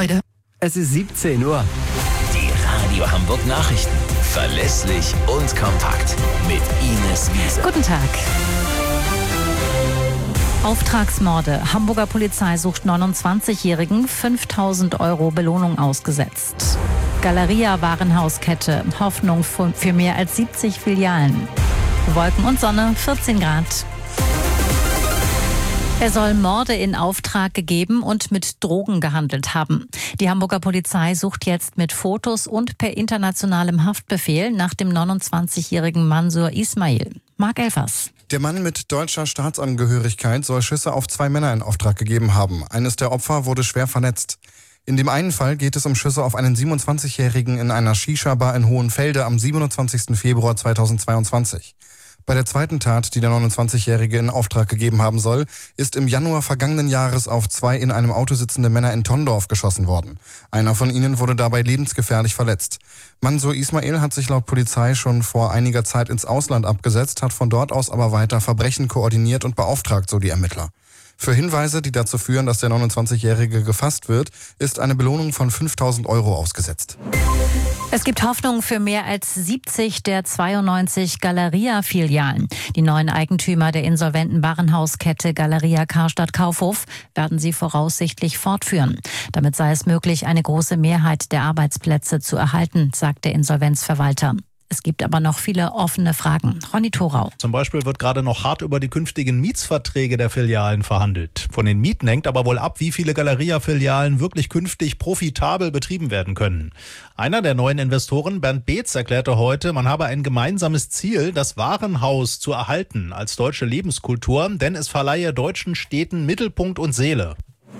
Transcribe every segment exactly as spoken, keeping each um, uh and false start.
Leute, es ist siebzehn Uhr. Die Radio Hamburg Nachrichten. Verlässlich und kompakt. Mit Ines Wiese. Guten Tag. Auftragsmorde. Hamburger Polizei sucht neunundzwanzigjährigen, fünftausend Euro Belohnung ausgesetzt. Galeria Warenhauskette. Hoffnung für mehr als siebzig Filialen. Wolken und Sonne, vierzehn Grad. Er soll Morde in Auftrag gegeben und mit Drogen gehandelt haben. Die Hamburger Polizei sucht jetzt mit Fotos und per internationalem Haftbefehl nach dem neunundzwanzigjährigen Mansour Ismail. Marc Elfers. Der Mann mit deutscher Staatsangehörigkeit soll Schüsse auf zwei Männer in Auftrag gegeben haben. Eines der Opfer wurde schwer verletzt. In dem einen Fall geht es um Schüsse auf einen siebenundzwanzigjährigen in einer Shisha-Bar in Hohenfelde am siebenundzwanzigsten Februar zweitausendzweiundzwanzig. Bei der zweiten Tat, die der neunundzwanzigjährige in Auftrag gegeben haben soll, ist im Januar vergangenen Jahres auf zwei in einem Auto sitzende Männer in Tondorf geschossen worden. Einer von ihnen wurde dabei lebensgefährlich verletzt. Mansour Ismail hat sich laut Polizei schon vor einiger Zeit ins Ausland abgesetzt, hat von dort aus aber weiter Verbrechen koordiniert und beauftragt, so die Ermittler. Für Hinweise, die dazu führen, dass der neunundzwanzigjährige gefasst wird, ist eine Belohnung von fünftausend Euro ausgesetzt. Es gibt Hoffnung für mehr als siebzig der zweiundneunzig Galeria-Filialen. Die neuen Eigentümer der insolventen Warenhauskette Galeria Karstadt Kaufhof werden sie voraussichtlich fortführen. Damit sei es möglich, eine große Mehrheit der Arbeitsplätze zu erhalten, sagt der Insolvenzverwalter. Es gibt aber noch viele offene Fragen. Ronny Thorau. Zum Beispiel wird gerade noch hart über die künftigen Mietsverträge der Filialen verhandelt. Von den Mieten hängt aber wohl ab, wie viele Galeria-Filialen wirklich künftig profitabel betrieben werden können. Einer der neuen Investoren, Bernd Beetz, erklärte heute, man habe ein gemeinsames Ziel, das Warenhaus zu erhalten als deutsche Lebenskultur, denn es verleihe deutschen Städten Mittelpunkt und Seele.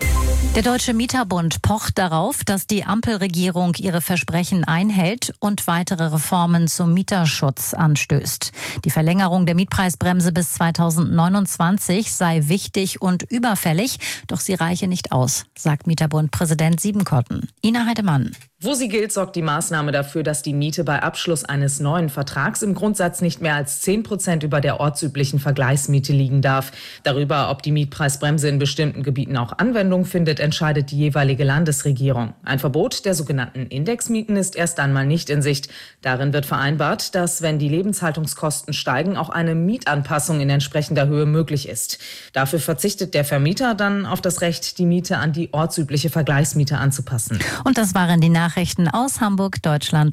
Der Deutsche Mieterbund pocht darauf, dass die Ampelregierung ihre Versprechen einhält und weitere Reformen zum Mieterschutz anstößt. Die Verlängerung der Mietpreisbremse bis zweitausendneunundzwanzig sei wichtig und überfällig, doch sie reiche nicht aus, sagt Mieterbund-Präsident Siebenkotten. Ina Heidemann. Wo sie gilt, sorgt die Maßnahme dafür, dass die Miete bei Abschluss eines neuen Vertrags im Grundsatz nicht mehr als zehn Prozent über der ortsüblichen Vergleichsmiete liegen darf. Darüber, ob die Mietpreisbremse in bestimmten Gebieten auch Anwendung findet, entscheidet die jeweilige Landesregierung. Ein Verbot der sogenannten Indexmieten ist erst einmal nicht in Sicht. Darin wird vereinbart, dass, wenn die Lebenshaltungskosten steigen, auch eine Mietanpassung in entsprechender Höhe möglich ist. Dafür verzichtet der Vermieter dann auf das Recht, die Miete an die ortsübliche Vergleichsmiete anzupassen. Und das waren die Nachrichten aus Hamburg, Deutschland